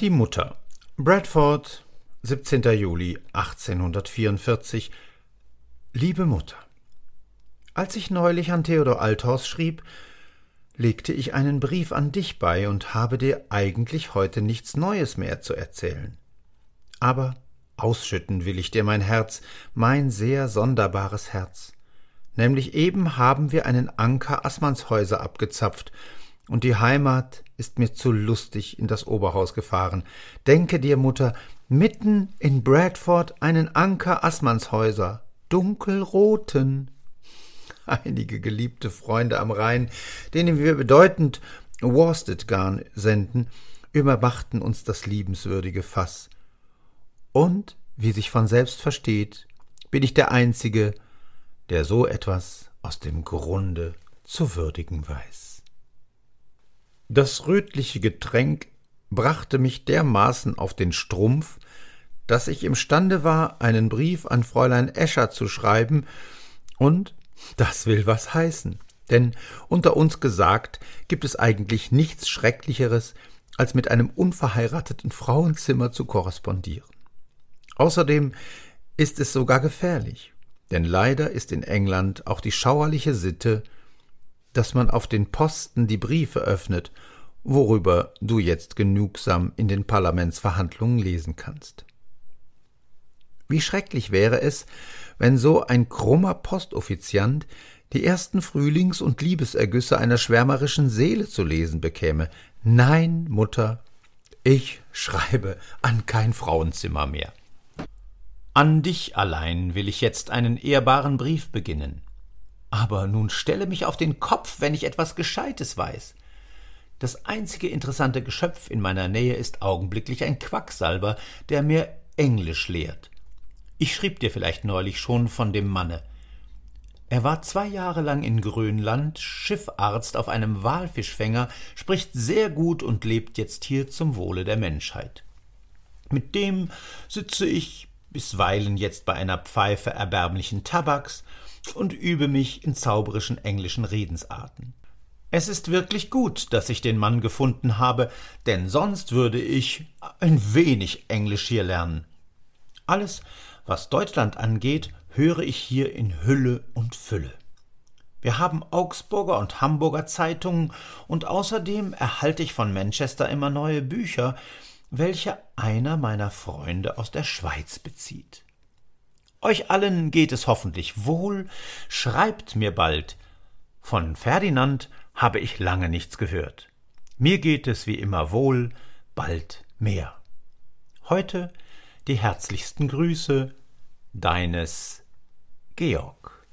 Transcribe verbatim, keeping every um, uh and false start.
An die Mutter. Bradford, siebzehnter Juli achtzehnhundertvierundvierzig. Liebe Mutter, als ich neulich an Theodor Althaus schrieb, legte ich einen Brief an dich bei und habe dir eigentlich heute nichts Neues mehr zu erzählen. Aber ausschütten will ich dir mein Herz, mein sehr sonderbares Herz. Nämlich eben haben wir einen Anker Assmannshäuser abgezapft, und die Heimat ist mir zu lustig in das Oberhaus gefahren. Denke dir, Mutter, mitten in Bradford einen Anker Assmannshäuser, dunkelroten. Einige geliebte Freunde am Rhein, denen wir bedeutend Worsted-Garn senden, übermachten uns das liebenswürdige Fass. Und, wie sich von selbst versteht, bin ich der Einzige, der so etwas aus dem Grunde zu würdigen weiß. Das rötliche Getränk brachte mich dermaßen auf den Strumpf, dass ich imstande war, einen Brief an Fräulein Escher zu schreiben, und das will was heißen, denn unter uns gesagt gibt es eigentlich nichts Schrecklicheres, als mit einem unverheirateten Frauenzimmer zu korrespondieren. Außerdem ist es sogar gefährlich, denn leider ist in England auch die schauerliche Sitte, dass man auf den Posten die Briefe öffnet, worüber du jetzt genugsam in den Parlamentsverhandlungen lesen kannst. Wie schrecklich wäre es, wenn so ein krummer Postoffiziant die ersten Frühlings- und Liebesergüsse einer schwärmerischen Seele zu lesen bekäme. Nein, Mutter, ich schreibe an kein Frauenzimmer mehr. An dich allein will ich jetzt einen ehrbaren Brief beginnen. Aber nun stelle mich auf den Kopf, wenn ich etwas Gescheites weiß. Das einzige interessante Geschöpf in meiner Nähe ist augenblicklich ein Quacksalber, der mir Englisch lehrt. Ich schrieb dir vielleicht neulich schon von dem Manne. Er war zwei Jahre lang in Grönland Schiffarzt auf einem Walfischfänger, spricht sehr gut und lebt jetzt hier zum Wohle der Menschheit. Mit dem sitze ich bisweilen jetzt bei einer Pfeife erbärmlichen Tabaks und übe mich in zauberischen englischen Redensarten. Es ist wirklich gut, dass ich den Mann gefunden habe, denn sonst würde ich ein wenig Englisch hier lernen. Alles, was Deutschland angeht, höre ich hier in Hülle und Fülle. Wir haben Augsburger und Hamburger Zeitungen, und außerdem erhalte ich von Manchester immer neue Bücher, welche einer meiner Freunde aus der Schweiz bezieht. Euch allen geht es hoffentlich wohl, schreibt mir bald. Von Ferdinand habe ich lange nichts gehört. Mir geht es wie immer wohl, bald mehr. Heute die herzlichsten Grüße, deines Georg.